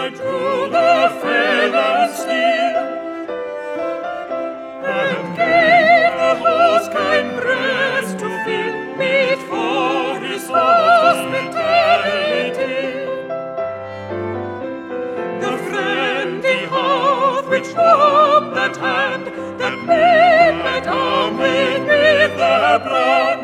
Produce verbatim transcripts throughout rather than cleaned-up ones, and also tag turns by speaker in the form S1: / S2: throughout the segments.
S1: drew the felon steel, and gave the host kind breast to fill, meet for his hospitality. The friendly heart which warmed that hand, that made my arm beneath the brand,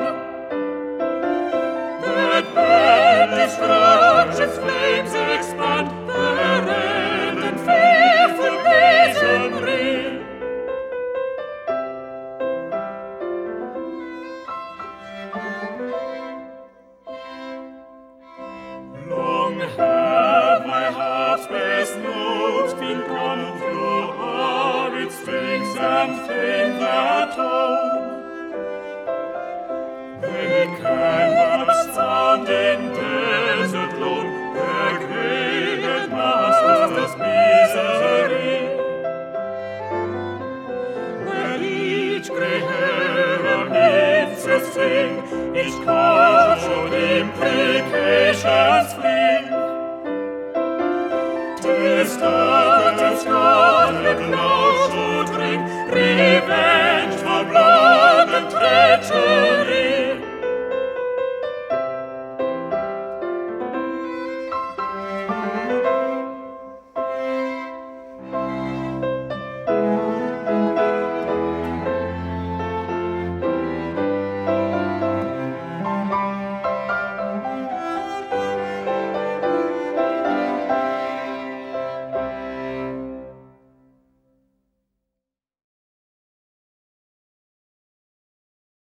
S1: that bad destruction's flames expand, the red and fearful masonry. Long have my heart's best notes been gone through all its strings and faint their tone. They cannot sound in desert lone, their graded master's misery. Where each grey hair amidst the sing, each call should imprecations fling. 'Tis dark and scarlet now should ring, revenge